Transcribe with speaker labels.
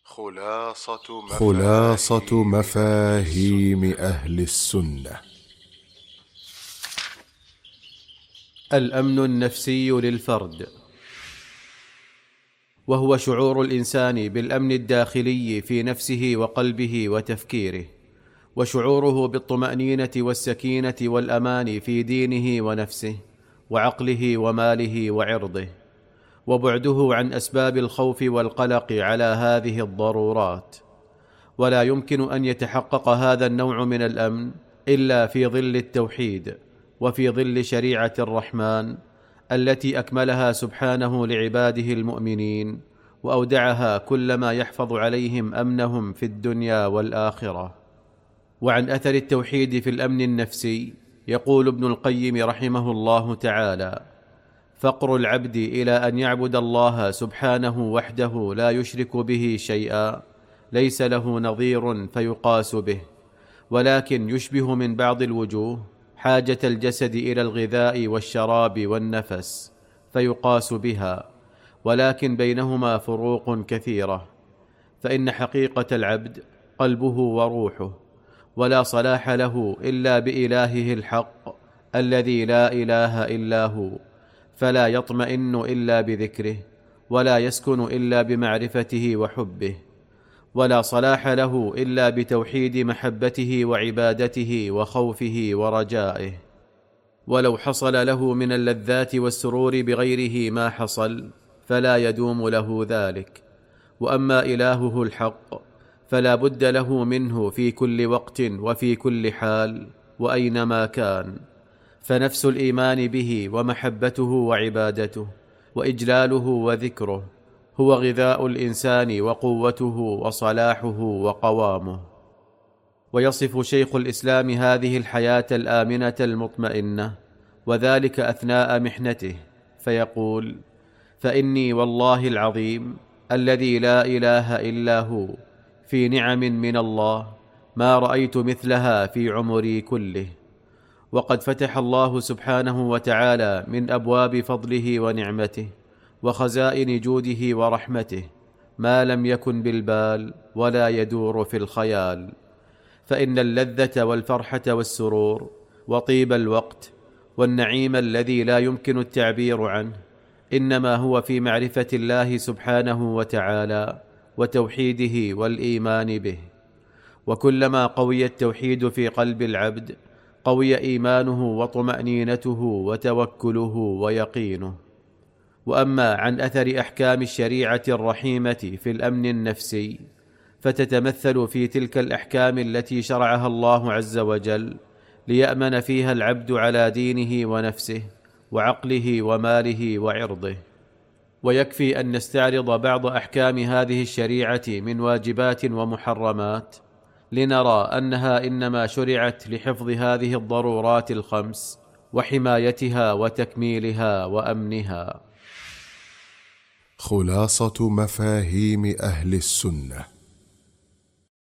Speaker 1: خلاصة مفاهيم أهل السنة.
Speaker 2: الأمن النفسي للفرد، وهو شعور الإنسان بالأمن الداخلي في نفسه وقلبه وتفكيره، وشعوره بالطمأنينة والسكينة والأمان في دينه ونفسه وعقله وماله وعرضه، وبعده عن أسباب الخوف والقلق على هذه الضرورات. ولا يمكن أن يتحقق هذا النوع من الأمن إلا في ظل التوحيد، وفي ظل شريعة الرحمن التي أكملها سبحانه لعباده المؤمنين، وأودعها كل ما يحفظ عليهم أمنهم في الدنيا والآخرة. وعن أثر التوحيد في الأمن النفسي يقول ابن القيم رحمه الله تعالى: فقر العبد إلى أن يعبد الله سبحانه وحده لا يشرك به شيئا ليس له نظير فيقاس به، ولكن يشبه من بعض الوجوه حاجة الجسد إلى الغذاء والشراب والنفس فيقاس بها، ولكن بينهما فروق كثيرة. فإن حقيقة العبد قلبه وروحه، ولا صلاح له إلا بإلهه الحق الذي لا إله إلا هو، فلا يطمئن إلا بذكره، ولا يسكن إلا بمعرفته وحبه، ولا صلاح له إلا بتوحيد محبته وعبادته وخوفه ورجائه. ولو حصل له من اللذات والسرور بغيره ما حصل، فلا يدوم له ذلك. وأما إلهه الحق فلا بد له منه في كل وقت وفي كل حال وأينما كان، فنفس الإيمان به ومحبته وعبادته وإجلاله وذكره هو غذاء الإنسان وقوته وصلاحه وقوامه. ويصف شيخ الإسلام هذه الحياة الآمنة المطمئنة، وذلك أثناء محنته، فيقول: فإني والله العظيم الذي لا إله إلا هو في نعم من الله ما رأيت مثلها في عمري كله. وقد فتح الله سبحانه وتعالى من أبواب فضله ونعمته وخزائن جوده ورحمته ما لم يكن بالبال ولا يدور في الخيال. فإن اللذة والفرحة والسرور وطيب الوقت والنعيم الذي لا يمكن التعبير عنه إنما هو في معرفة الله سبحانه وتعالى وتوحيده والإيمان به. وكلما قوي التوحيد في قلب العبد قوي إيمانه وطمأنينته وتوكله ويقينه. وأما عن أثر أحكام الشريعة الرحيمة في الأمن النفسي، فتتمثل في تلك الأحكام التي شرعها الله عز وجل ليأمن فيها العبد على دينه ونفسه وعقله وماله وعرضه. ويكفي أن نستعرض بعض أحكام هذه الشريعة من واجبات ومحرمات لنرى أنها إنما شرعت لحفظ هذه الضرورات الخمس وحمايتها وتكميلها وأمنها.
Speaker 1: خلاصة مفاهيم أهل السنة.